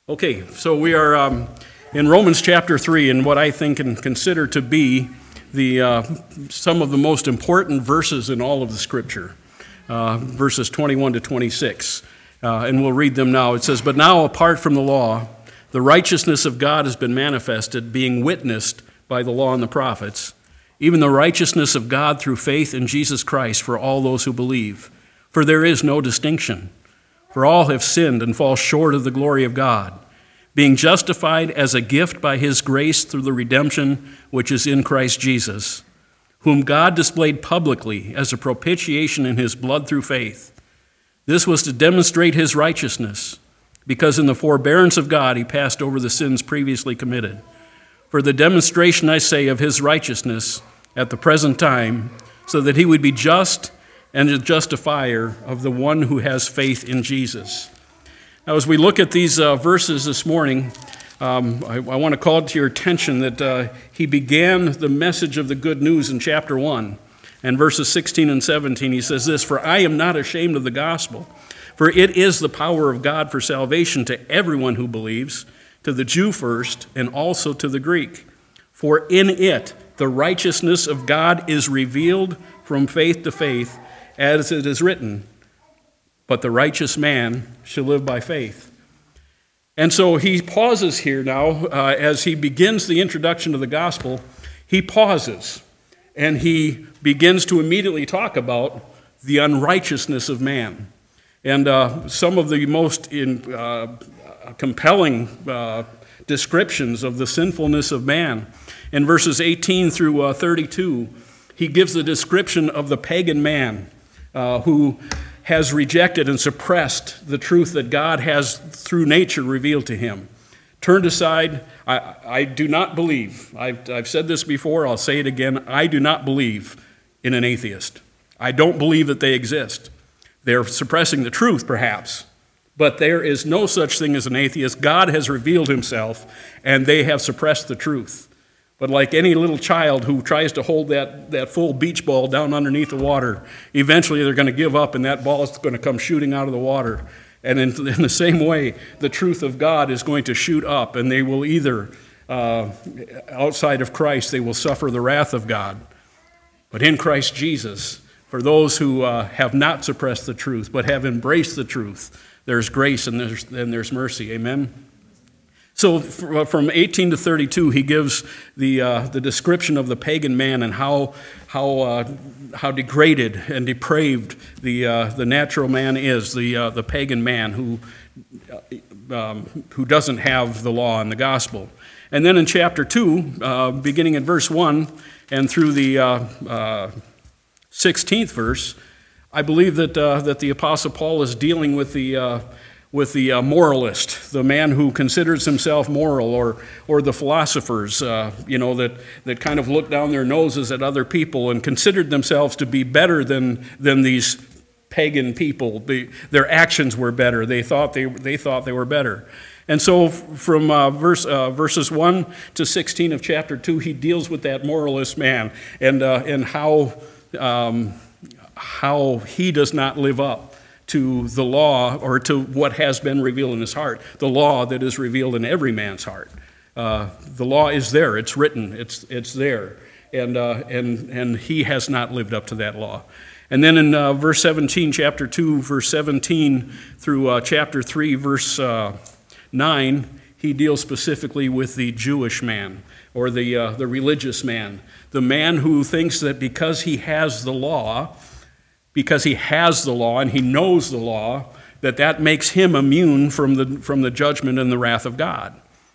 Okay, so we are in Romans chapter 3, and what I think and consider to be some of the most important verses in all of the Scripture, verses 21 to 26. And we'll read them now. It says, "But now, apart from the law, the righteousness of God has been manifested, being witnessed by the law and the prophets, even the righteousness of God through faith in Jesus Christ for all those who believe. For there is no distinction. For all have sinned and fall short of the glory of God, being justified as a gift by his grace through the redemption which is in Christ Jesus, whom God displayed publicly as a propitiation in his blood through faith. This was to demonstrate his righteousness, because in the forbearance of God he passed over the sins previously committed. For the demonstration, I say, of his righteousness at the present time, so that he would be just and a justifier of the one who has faith in Jesus." Now, as we look at these verses this morning, I want to call to your attention that he began the message of the good news in chapter 1. And verses 16 and 17, he says this, "For I am not ashamed of the gospel, for it is the power of God for salvation to everyone who believes, to the Jew first, and also to the Greek. For in it the righteousness of God is revealed from faith to faith, as it is written, but the righteous man shall live by faith." And so he pauses here now, as he begins the introduction of the gospel, he pauses, and he begins to immediately talk about the unrighteousness of man. And some of the most compelling descriptions of the sinfulness of man. In verses 18 through 32, he gives the description of the pagan man who has rejected and suppressed the truth that God has through nature revealed to him. Turned aside, I do not believe, I've said this before, I'll say it again, I do not believe in an atheist. I don't believe that they exist. They're suppressing the truth, perhaps, but there is no such thing as an atheist. God has revealed himself, and they have suppressed the truth. But like any little child who tries to hold that full beach ball down underneath the water, eventually they're going to give up, and that ball is going to come shooting out of the water. And in the same way, the truth of God is going to shoot up, and they will either, outside of Christ, they will suffer the wrath of God. But in Christ Jesus, for those who have not suppressed the truth, but have embraced the truth, there's grace and there's mercy. Amen? So from 18 to 32, he gives the description of the pagan man and how degraded and depraved the natural man is, the pagan man who doesn't have the law and the gospel. And then in chapter 2, beginning in verse 1 and through the 16th verse, I believe that the Apostle Paul is dealing with the moralist, the man who considers himself moral, or the philosophers, that kind of look down their noses at other people and considered themselves to be better than these pagan people. Their actions were better. They thought they were better. And so from verses 1 to 16 of chapter 2, he deals with that moralist man and how he does not live up to the law or to what has been revealed in his heart, the law that is revealed in every man's heart. The law is there, it's written, it's there, and he has not lived up to that law. And then in verse 17, chapter 2, verse 17 through chapter 3, verse 9, he deals specifically with the Jewish man or the religious man, the man who thinks that because he has the law and he knows the law, that makes him immune from the judgment and the wrath of God.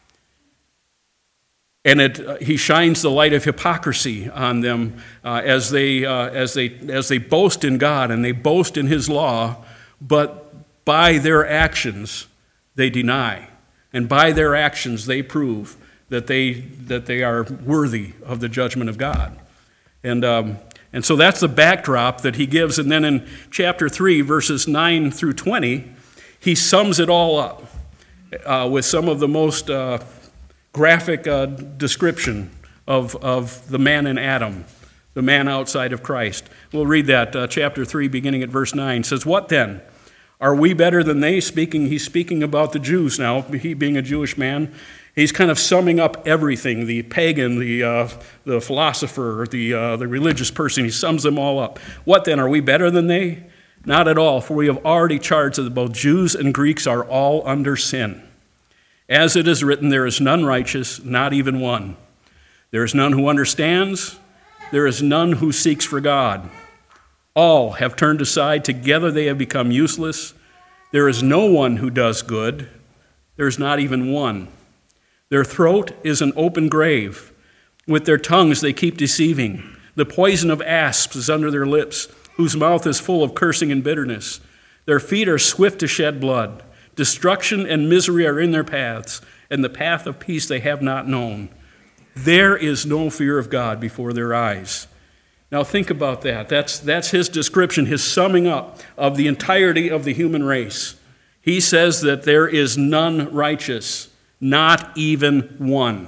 And he shines the light of hypocrisy on them as they boast in God and they boast in his law, but by their actions they deny, and by their actions they prove that they are worthy of the judgment of God. And so that's the backdrop that he gives. And then in chapter 3, verses 9 through 20, he sums it all up with some of the most graphic description of the man in Adam, the man outside of Christ. We'll read that, chapter 3, beginning at verse 9. It says, "What then? Are we better than they? He's speaking about the Jews now, he being a Jewish man. He's kind of summing up everything, the pagan, the philosopher, the religious person. He sums them all up. What then, are we better than they? Not at all, for we have already charged that both Jews and Greeks are all under sin. As it is written, there is none righteous, not even one. There is none who understands, there is none who seeks for God. All have turned aside, together they have become useless. There is no one who does good, there is not even one. Their throat is an open grave. With their tongues they keep deceiving. The poison of asps is under their lips, whose mouth is full of cursing and bitterness. Their feet are swift to shed blood. Destruction and misery are in their paths, and the path of peace they have not known. There is no fear of God before their eyes. Now think about that. That's his description, his summing up of the entirety of the human race. He says that there is none righteous, not even one.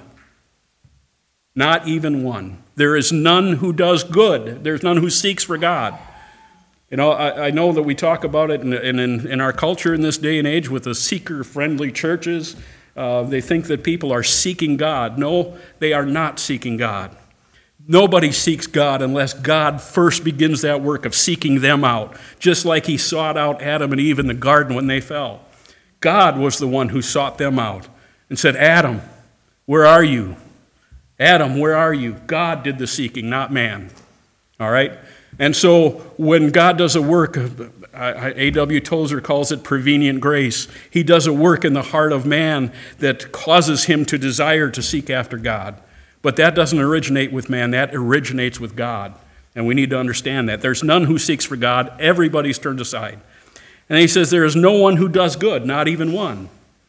Not even one. There is none who does good. There's none who seeks for God. You know, I know that we talk about it in our culture in this day and age with the seeker-friendly churches. They think that people are seeking God. No, they are not seeking God. Nobody seeks God unless God first begins that work of seeking them out, just like he sought out Adam and Eve in the garden when they fell. God was the one who sought them out and said, Adam, where are you? Adam, where are you? God did the seeking, not man. All right? And so when God does a work, A.W. Tozer calls it prevenient grace. He does a work in the heart of man that causes him to desire to seek after God. But that doesn't originate with man, that originates with God. And we need to understand that. There's none who seeks for God. Everybody's turned aside. And he says there is no one who does good, not even one.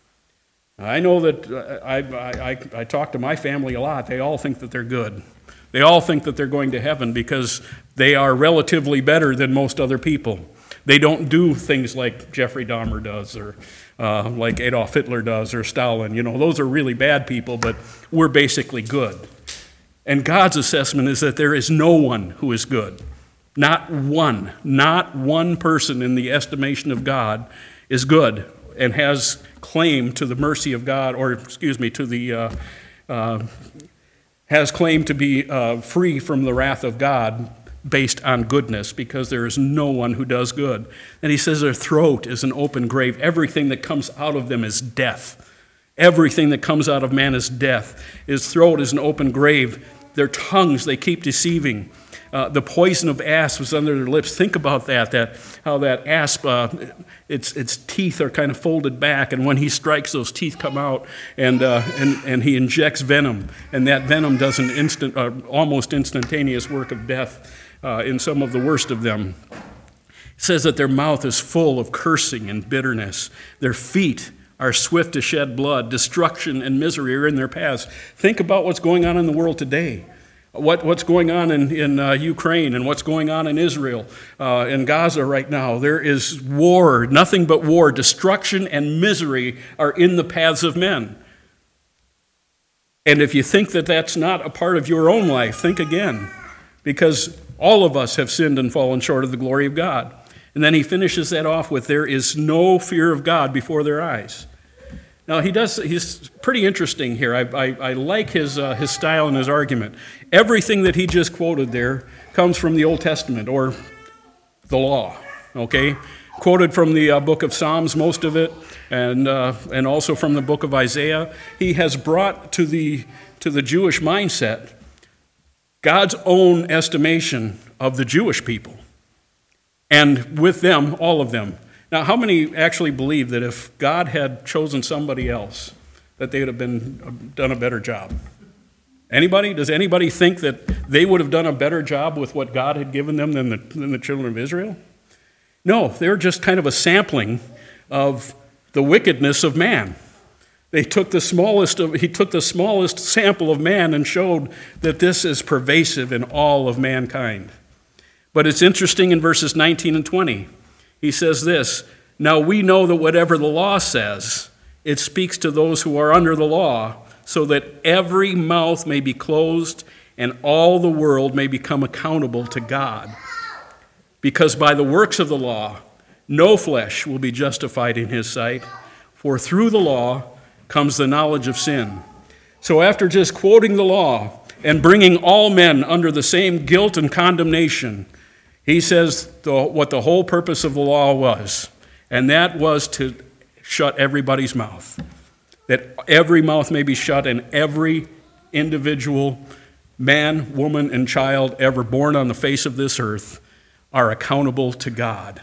I know that I talk to my family a lot. They all think that they're good. They all think that they're going to heaven because they are relatively better than most other people. They don't do things like Jeffrey Dahmer does or like Adolf Hitler does or Stalin. You know, those are really bad people, but we're basically good. And God's assessment is that there is no one who is good. Not one person in the estimation of God is good and has claim to the mercy of God, has claim to be free from the wrath of God based on goodness, because there is no one who does good. And he says their throat is an open grave. Everything that comes out of them is death. Everything that comes out of man is death. His throat is an open grave. Their tongues, they keep deceiving. The poison of asp was under their lips. Think about that how that asp, its teeth are kind of folded back, and when he strikes, those teeth come out, and he injects venom, and that venom does an almost instantaneous work of death in some of the worst of them. It says that their mouth is full of cursing and bitterness. Their feet are swift to shed blood. Destruction and misery are in their paths. Think about what's going on in the world today. What's going on in Ukraine and what's going on in Israel, in Gaza right now. There is war, nothing but war. Destruction and misery are in the paths of men. And if you think that that's not a part of your own life, think again, because all of us have sinned and fallen short of the glory of God. And then he finishes that off with, there is no fear of God before their eyes. Now, he's pretty interesting here. I like his style and his argument. Everything that he just quoted there comes from the Old Testament, or the law, okay? Quoted from the book of Psalms, most of it, and also from the book of Isaiah. He has brought to the Jewish mindset God's own estimation of the Jewish people, and with them, all of them. Now, how many actually believe that if God had chosen somebody else, that they would have done a better job? Anybody? Does anybody think that they would have done a better job with what God had given them than the children of Israel? No, they're just kind of a sampling of the wickedness of man. He took the smallest sample of man and showed that this is pervasive in all of mankind. But it's interesting in verses 19 and 20. He says this, now we know that whatever the law says, it speaks to those who are under the law, so that every mouth may be closed and all the world may become accountable to God. Because by the works of the law, no flesh will be justified in his sight, for through the law comes the knowledge of sin. So after just quoting the law and bringing all men under the same guilt and condemnation, he says what the whole purpose of the law was, and that was to shut everybody's mouth, that every mouth may be shut and every individual man, woman, and child ever born on the face of this earth are accountable to God.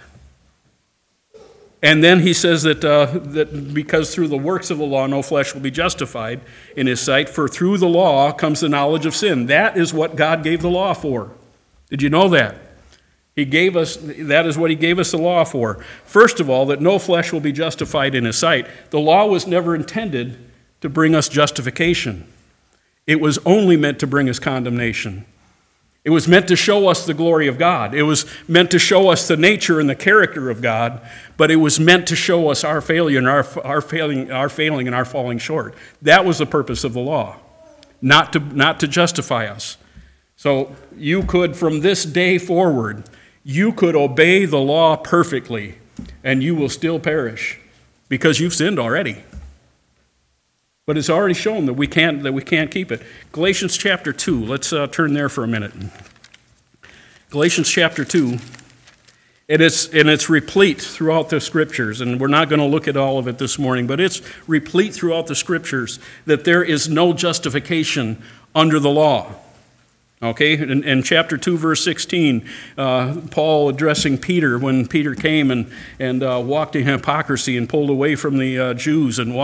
And then he says that because through the works of the law no flesh will be justified in his sight, for through the law comes the knowledge of sin. That is what God gave the law for. Did you know that? That is what he gave us the law for. First of all, that no flesh will be justified in his sight. The law was never intended to bring us justification. It was only meant to bring us condemnation. It was meant to show us the glory of God. It was meant to show us the nature and the character of God, but it was meant to show us our failure and our failing and our falling short. That was the purpose of the law, not to justify us. So you could, from this day forward, you could obey the law perfectly, and you will still perish because you've sinned already. But it's already shown that we can't keep it. Galatians chapter 2, let's turn there for a minute. Galatians chapter 2, and it's replete throughout the Scriptures, and we're not going to look at all of it this morning, but it's replete throughout the Scriptures that there is no justification under the law. Okay, in chapter 2, verse 16, Paul addressing Peter when Peter came and walked in hypocrisy and pulled away from the Jews and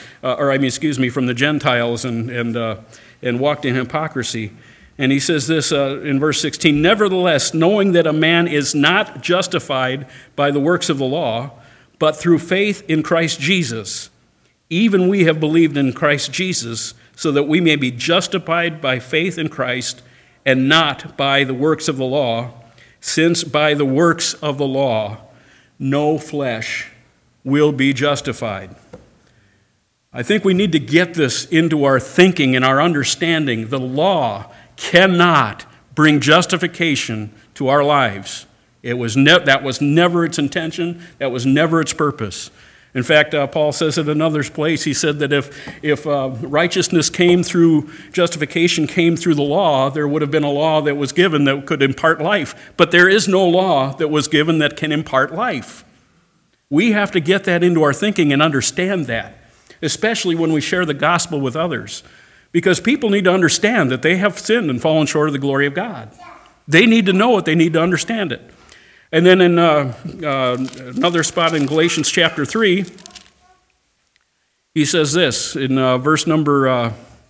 from the Gentiles and walked in hypocrisy. And he says this in verse 16, "Nevertheless, knowing that a man is not justified by the works of the law, but through faith in Christ Jesus, even we have believed in Christ Jesus, so that we may be justified by faith in Christ, and not by the works of the law, since by the works of the law no flesh will be justified." I think we need to get this into our thinking and our understanding. The law cannot bring justification to our lives. That was never its intention. That was never its purpose. In fact, Paul says in another place, he said that if righteousness justification came through the law, there would have been a law that was given that could impart life. But there is no law that was given that can impart life. We have to get that into our thinking and understand that, especially when we share the gospel with others. Because people need to understand that they have sinned and fallen short of the glory of God. They need to know it. They need to understand it. And then in another spot in Galatians chapter 3, he says this in verse number,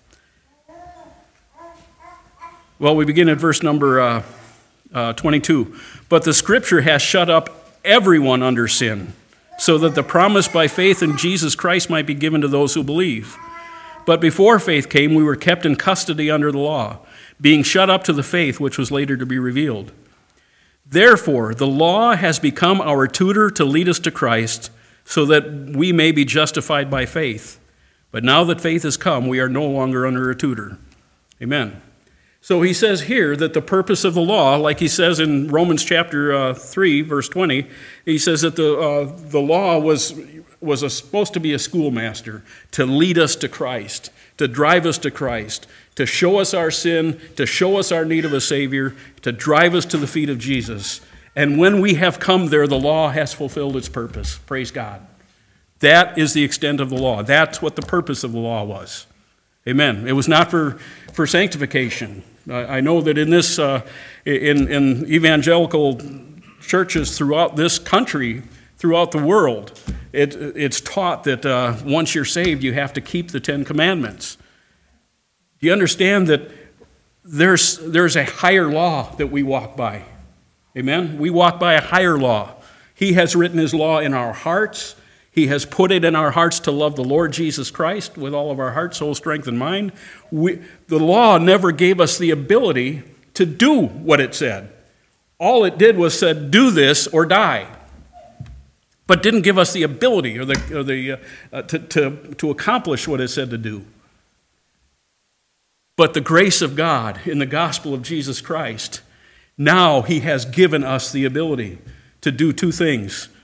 we begin at verse number 22. "But the Scripture has shut up everyone under sin, so that the promise by faith in Jesus Christ might be given to those who believe. But before faith came, we were kept in custody under the law, being shut up to the faith which was later to be revealed. Therefore, the law has become our tutor to lead us to Christ, so that we may be justified by faith. But now that faith has come, we are no longer under a tutor." Amen. So he says here that the purpose of the law, like he says in Romans chapter 3, verse 20, he says that the law was supposed to be a schoolmaster to lead us to Christ, to drive us to Christ, to show us our sin, to show us our need of a Savior, to drive us to the feet of Jesus. And when we have come there, the law has fulfilled its purpose. Praise God. That is the extent of the law. That's what the purpose of the law was. Amen. It was not for sanctification. I know that in this, in evangelical churches throughout this country, throughout the world, it's taught that once you're saved, you have to keep the Ten Commandments. Do you understand that there's a higher law that we walk by? Amen? We walk by a higher law. He has written his law in our hearts. He has put it in our hearts to love the Lord Jesus Christ with all of our heart, soul, strength, and mind. The law never gave us the ability to do what it said. All it did was said, do this or die, but didn't give us the ability to accomplish what it said to do. But the grace of God in the gospel of Jesus Christ, now he has given us the ability to do two things: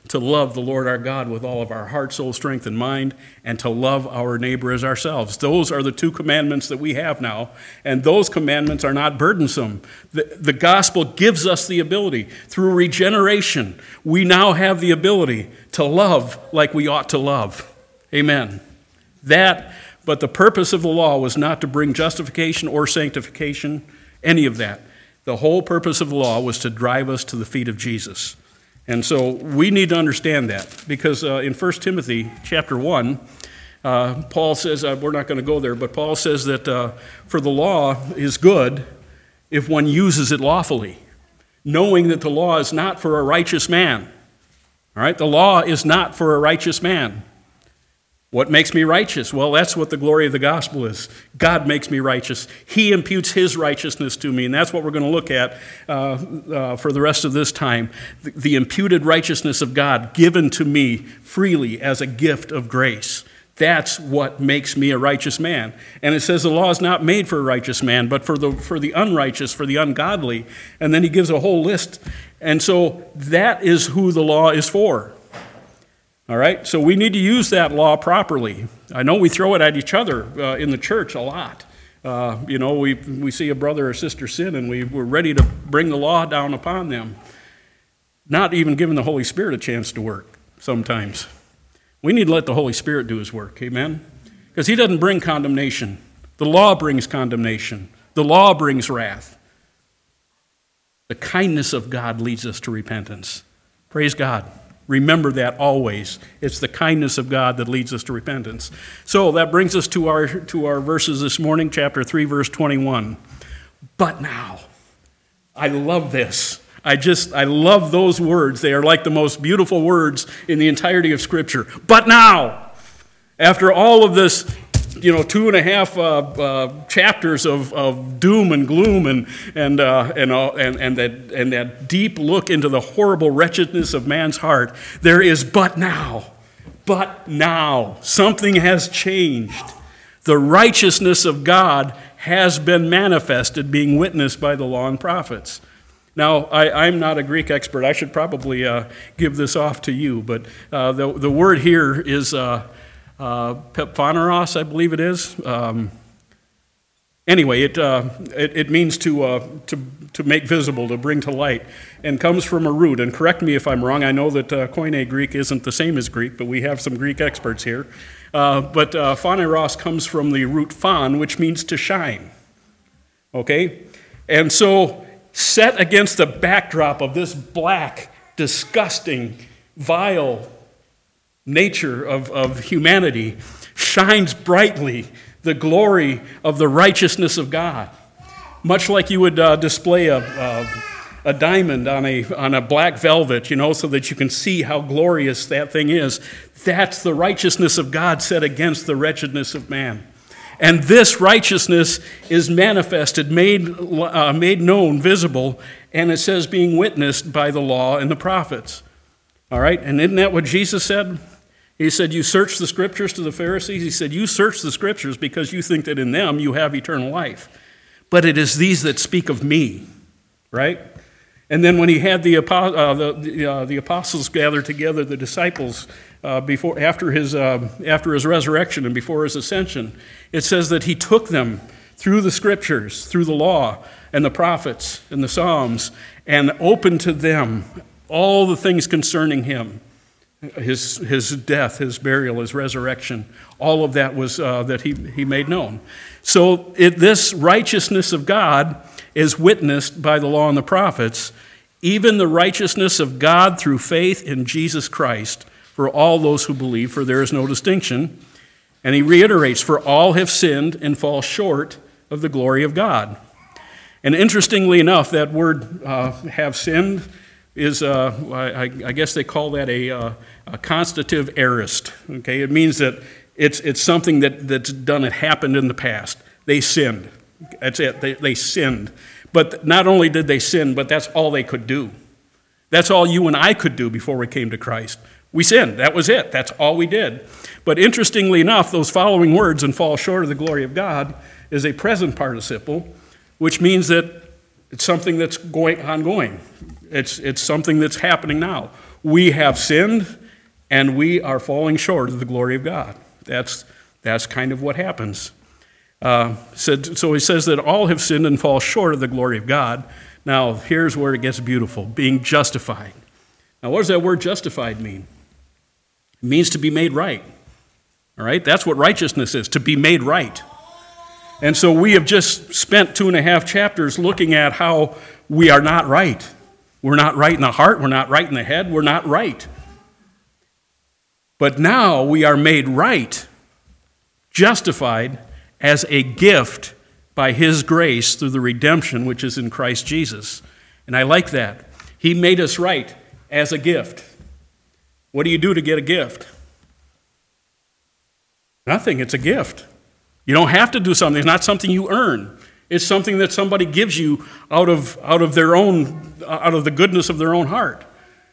to love the Lord our God with all of our heart, soul, strength, and mind, and to love our neighbor as ourselves. Those are the two commandments that we have now, and those commandments are not burdensome. The gospel gives us the ability. Through regeneration, we now have the ability to love like we ought to love. Amen. But the purpose of the law was not to bring justification or sanctification, any of that. The whole purpose of the law was to drive us to the feet of Jesus. And so we need to understand that, because in 1 Timothy chapter 1, Paul says, we're not going to go there, but Paul says that for the law is good if one uses it lawfully, knowing that the law is not for a righteous man. All right, the law is not for a righteous man. What makes me righteous? Well, that's what the glory of the gospel is. God makes me righteous. He imputes his righteousness to me, and that's what we're going to look at for the rest of this time. The imputed righteousness of God given to me freely as a gift of grace. That's what makes me a righteous man. And it says the law is not made for a righteous man, but for the unrighteous, for the ungodly. And then he gives a whole list. And so that is who the law is for. All right, so we need to use that law properly. I know we throw it at each other in the church a lot. We see a brother or sister sin, and we're ready to bring the law down upon them, not even giving the Holy Spirit a chance to work sometimes. We need to let the Holy Spirit do his work, amen? Because he doesn't bring condemnation. The law brings condemnation. The law brings wrath. The kindness of God leads us to repentance. Praise God. Remember that always. It's the kindness of God that leads us to repentance. So that brings us to our verses this morning, chapter 3, verse 21. But now, I love this. I love those words. They are like the most beautiful words in the entirety of Scripture. But now, after all of this, 2.5 chapters of doom and gloom and that deep look into the horrible wretchedness of man's heart, there is but now. But now, something has changed. The righteousness of God has been manifested, being witnessed by the law and prophets. Now, I'm not a Greek expert. I should probably give this off to you, but the word here is pephaneros, I believe it is. Anyway, it means to make visible, to bring to light, and comes from a root. And correct me if I'm wrong. I know that Koine Greek isn't the same as Greek, but we have some Greek experts here. But phaneros comes from the root phan, which means to shine. Okay? And so, set against the backdrop of this black, disgusting, vile nature of humanity, shines brightly the glory of the righteousness of God. Much like you would display a diamond on a black velvet, so that you can see how glorious that thing is. That's the righteousness of God set against the wretchedness of man. And this righteousness is manifested, made known, visible, and it says being witnessed by the law and the prophets. All right, and isn't that what Jesus said? He said, you search the Scriptures to the Pharisees. He said, you search the Scriptures because you think that in them you have eternal life. But it is these that speak of me, right? And then when he had the apostles gather together, the disciples, after his resurrection and before his ascension, it says that he took them through the Scriptures, through the law and the prophets and the Psalms, and opened to them all the things concerning him. His death, his burial, his resurrection, all of that was that he made known. So this righteousness of God is witnessed by the law and the prophets, even the righteousness of God through faith in Jesus Christ for all those who believe, for there is no distinction. And he reiterates, for all have sinned and fall short of the glory of God. And interestingly enough, that word have sinned is, I guess they call that a constative aorist. Okay, it means that it's something that's done, it happened in the past. They sinned. That's it. They sinned. But not only did they sin, but that's all they could do. That's all you and I could do before we came to Christ. We sinned. That was it. That's all we did. But interestingly enough, those following words, and fall short of the glory of God, is a present participle, which means that it's something that's ongoing. It's something that's happening now. We have sinned, and we are falling short of the glory of God. That's kind of what happens. So he says that all have sinned and fall short of the glory of God. Now, here's where it gets beautiful, being justified. Now, what does that word justified mean? It means to be made right. All right? That's what righteousness is, to be made right. And so we have just spent 2.5 chapters looking at how we are not right. We're not right in the heart. We're not right in the head. We're not right. But now we are made right, justified as a gift by his grace through the redemption which is in Christ Jesus. And I like that. He made us right as a gift. What do you do to get a gift? Nothing. It's a gift. You don't have to do something. It's not something you earn. It's something that somebody gives you out of the goodness of their own heart.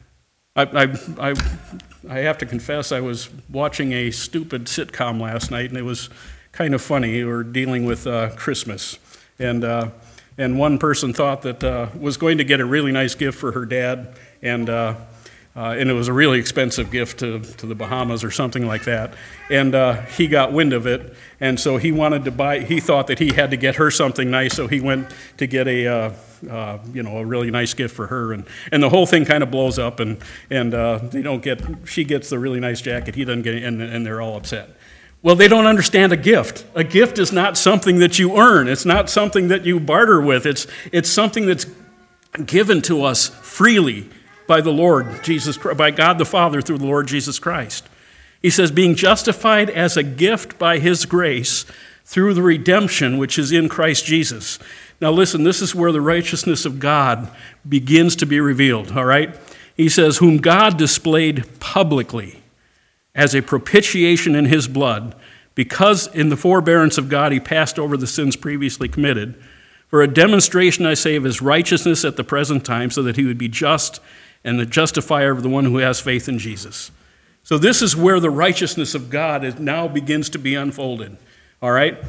I have to confess, I was watching a stupid sitcom last night, and it was kind of funny. We were dealing with Christmas, and one person thought that was going to get a really nice gift for her dad, and it was a really expensive gift to the Bahamas or something like that. And he got wind of it, and so he wanted to buy. He thought that he had to get her something nice, so he went to get a really nice gift for her, and the whole thing kind of blows up, and they don't get. She gets the really nice jacket, he doesn't get it, and they're all upset. Well, they don't understand a gift. A gift is not something that you earn. It's not something that you barter with. It's something that's given to us freely by the Lord Jesus Christ, by God the Father through the Lord Jesus Christ. He says, being justified as a gift by his grace through the redemption which is in Christ Jesus. Now listen, this is where the righteousness of God begins to be revealed, all right? He says, whom God displayed publicly as a propitiation in his blood, because in the forbearance of God he passed over the sins previously committed, for a demonstration, I say, of his righteousness at the present time, so that he would be just and the justifier of the one who has faith in Jesus. So this is where the righteousness of God now begins to be unfolded. All right?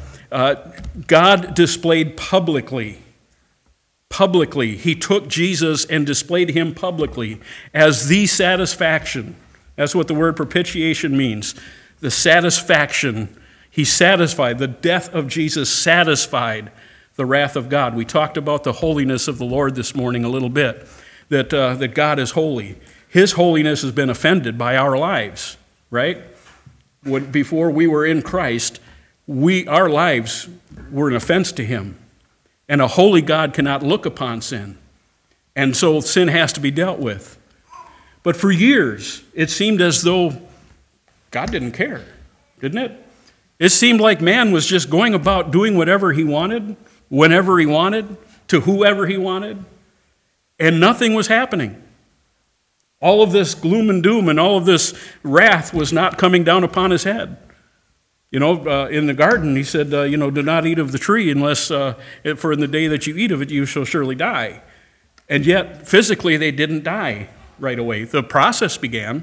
God displayed publicly. He took Jesus and displayed him publicly as the satisfaction. That's what the word propitiation means. The satisfaction. He satisfied. The death of Jesus satisfied the wrath of God. We talked about the holiness of the Lord this morning a little bit. That God is holy. His holiness has been offended by our lives, right? Before we were in Christ, our lives were an offense to him. And a holy God cannot look upon sin. And so sin has to be dealt with. But for years, it seemed as though God didn't care, didn't it? It seemed like man was just going about doing whatever he wanted, whenever he wanted, to whoever he wanted. And nothing was happening. All of this gloom and doom and all of this wrath was not coming down upon his head. In the garden, he said, do not eat of the tree unless, for in the day that you eat of it, you shall surely die. And yet, physically, they didn't die right away. The process began.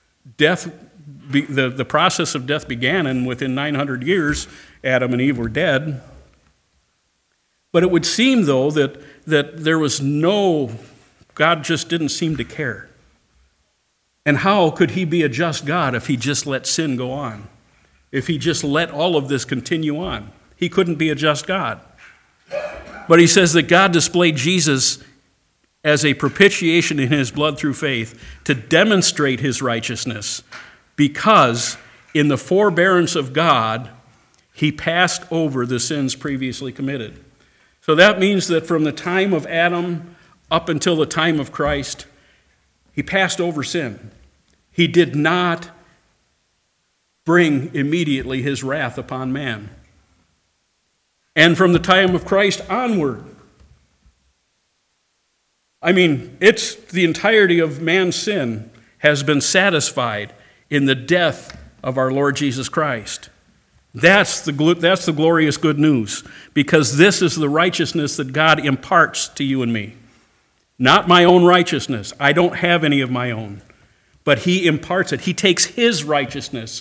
The process of death began, and within 900 years, Adam and Eve were dead. But it would seem, though, that there was God just didn't seem to care. And how could he be a just God if he just let sin go on? If he just let all of this continue on? He couldn't be a just God. But he says that God displayed Jesus as a propitiation in his blood through faith to demonstrate his righteousness, because in the forbearance of God, he passed over the sins previously committed. So that means that from the time of Adam up until the time of Christ, he passed over sin. He did not bring immediately his wrath upon man. And from the time of Christ onward, it's the entirety of man's sin has been satisfied in the death of our Lord Jesus Christ. That's the glorious good news, because this is the righteousness that God imparts to you and me. Not my own righteousness. I don't have any of my own. But he imparts it. He takes his righteousness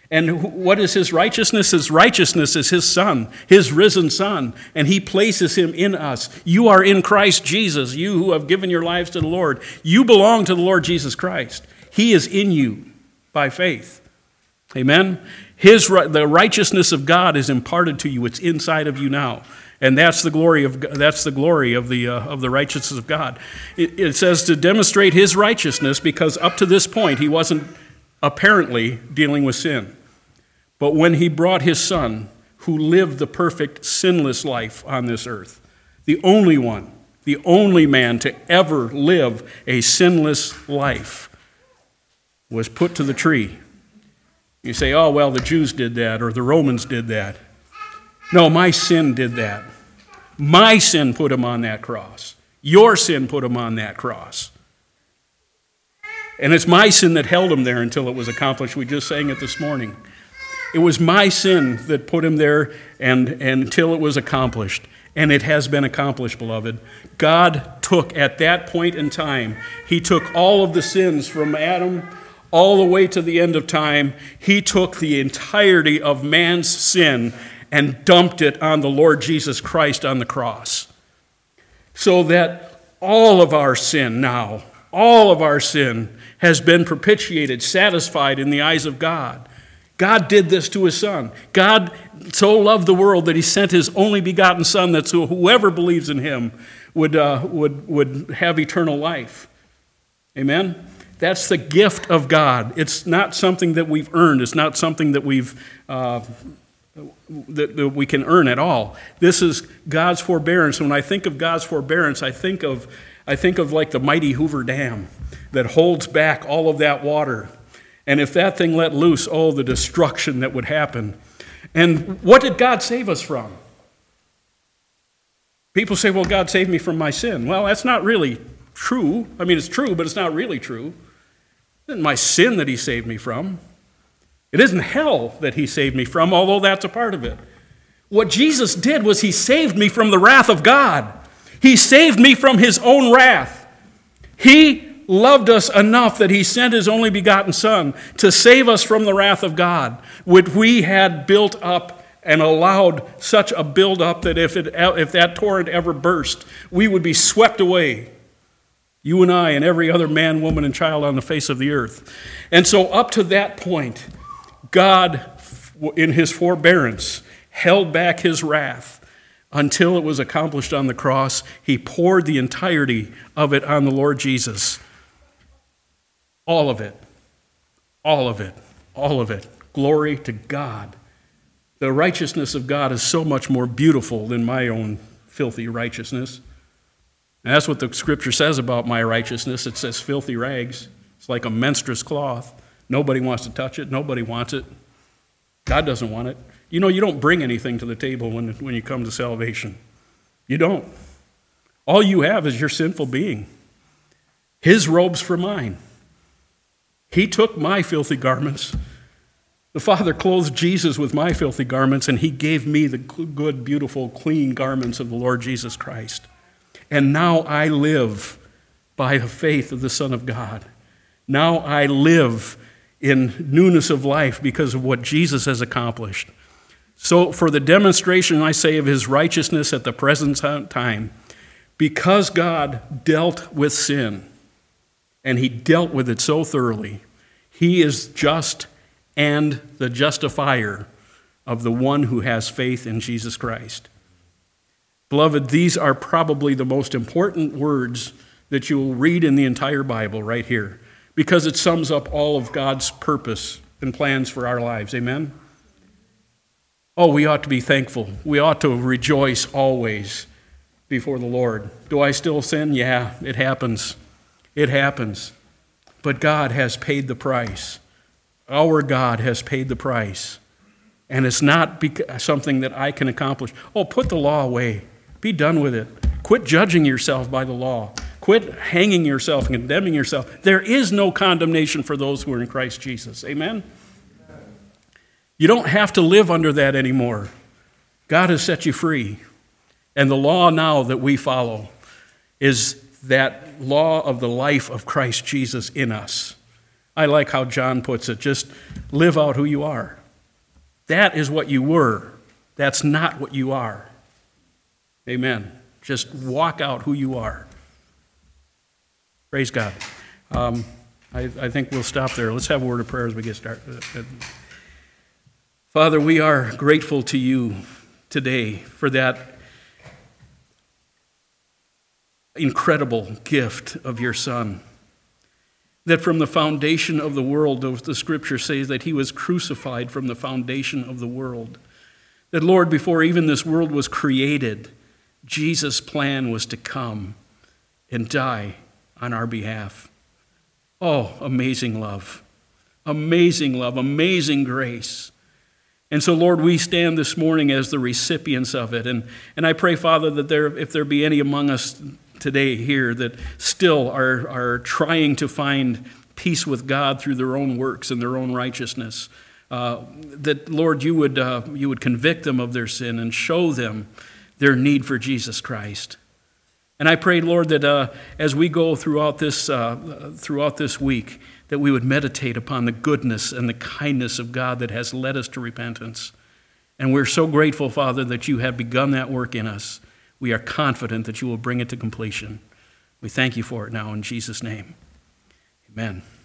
And what is his righteousness? His righteousness is his Son, his risen Son, and he places him in us. You are in Christ Jesus, you who have given your lives to the Lord. You belong to the Lord Jesus Christ. He is in you by faith. Amen? The righteousness of God is imparted to you. It's inside of you now. And that's the glory of the righteousness of God. It says to demonstrate his righteousness, because up to this point he wasn't apparently dealing with sin. But when he brought his Son, who lived the perfect, sinless life on this earth, the only one, the only man to ever live a sinless life, was put to the tree. You say, oh, well, the Jews did that, or the Romans did that. No, my sin did that. My sin put him on that cross. Your sin put him on that cross. And it's my sin that held him there until it was accomplished. We just sang it this morning. It was my sin that put him there and until it was accomplished. And it has been accomplished, beloved. God took, at that point in time, he took all of the sins from Adam all the way to the end of time. He took the entirety of man's sin and dumped it on the Lord Jesus Christ on the cross. So that all of our sin now, all of our sin has been propitiated, satisfied in the eyes of God. God did this to his Son. God so loved the world that he sent his only begotten Son, that so whoever believes in him would have eternal life. Amen? That's the gift of God. It's not something that we've earned. It's not something that that we can earn at all. This is God's forbearance. When I think of God's forbearance, I think of like the mighty Hoover Dam that holds back all of that water. And if that thing let loose, oh, the destruction that would happen. And what did God save us from? People say, well, God saved me from my sin. Well, that's not really true. I mean, it's true, but it's not really true. It isn't my sin that he saved me from. It isn't hell that he saved me from, although that's a part of it. What Jesus did was he saved me from the wrath of God. He saved me from his own wrath. He loved us enough that he sent his only begotten Son to save us from the wrath of God, which we had built up and allowed such a build-up that if that torrent ever burst, we would be swept away. You and I and every other man, woman, and child on the face of the earth. And so up to that point, God, in his forbearance, held back his wrath until it was accomplished on the cross. He poured the entirety of it on the Lord Jesus. All of it. All of it. All of it. Glory to God. The righteousness of God is so much more beautiful than my own filthy righteousness. And that's what the scripture says about my righteousness. It says filthy rags. It's like a menstruous cloth. Nobody wants to touch it. Nobody wants it. God doesn't want it. You know, you don't bring anything to the table when you come to salvation. You don't. All you have is your sinful being. His robes for mine. He took my filthy garments. The Father clothed Jesus with my filthy garments, and he gave me the good, beautiful, clean garments of the Lord Jesus Christ. And now I live by the faith of the Son of God. Now I live in newness of life because of what Jesus has accomplished. So for the demonstration, I say, of his righteousness at the present time, because God dealt with sin, and he dealt with it so thoroughly, he is just and the justifier of the one who has faith in Jesus Christ. Beloved, these are probably the most important words that you will read in the entire Bible right here, because it sums up all of God's purpose and plans for our lives. Amen? Oh, we ought to be thankful. We ought to rejoice always before the Lord. Do I still sin? Yeah, it happens. It happens. But God has paid the price. Our God has paid the price. And it's not something that I can accomplish. Oh, put the law away. Be done with it. Quit judging yourself by the law. Quit hanging yourself and condemning yourself. There is no condemnation for those who are in Christ Jesus. Amen? You don't have to live under that anymore. God has set you free. And the law now that we follow is that law of the life of Christ Jesus in us. I like how John puts it. Just live out who you are. That is what you were. That's not what you are. Amen. Just walk out who you are. Praise God. I think we'll stop there. Let's have a word of prayer as we get started. Father, we are grateful to you today for that incredible gift of your Son. That from the foundation of the world, the Scripture says that he was crucified from the foundation of the world. That, Lord, before even this world was created, Jesus' plan was to come and die on our behalf. Oh, amazing love, amazing grace. And so, Lord, we stand this morning as the recipients of it. And I pray, Father, that if there be any among us today here that still are trying to find peace with God through their own works and their own righteousness, that, Lord, you would convict them of their sin and show them their need for Jesus Christ. And I pray, Lord, that as we go throughout this week, that we would meditate upon the goodness and the kindness of God that has led us to repentance. And we're so grateful, Father, that you have begun that work in us. We are confident that you will bring it to completion. We thank you for it now in Jesus' name. Amen.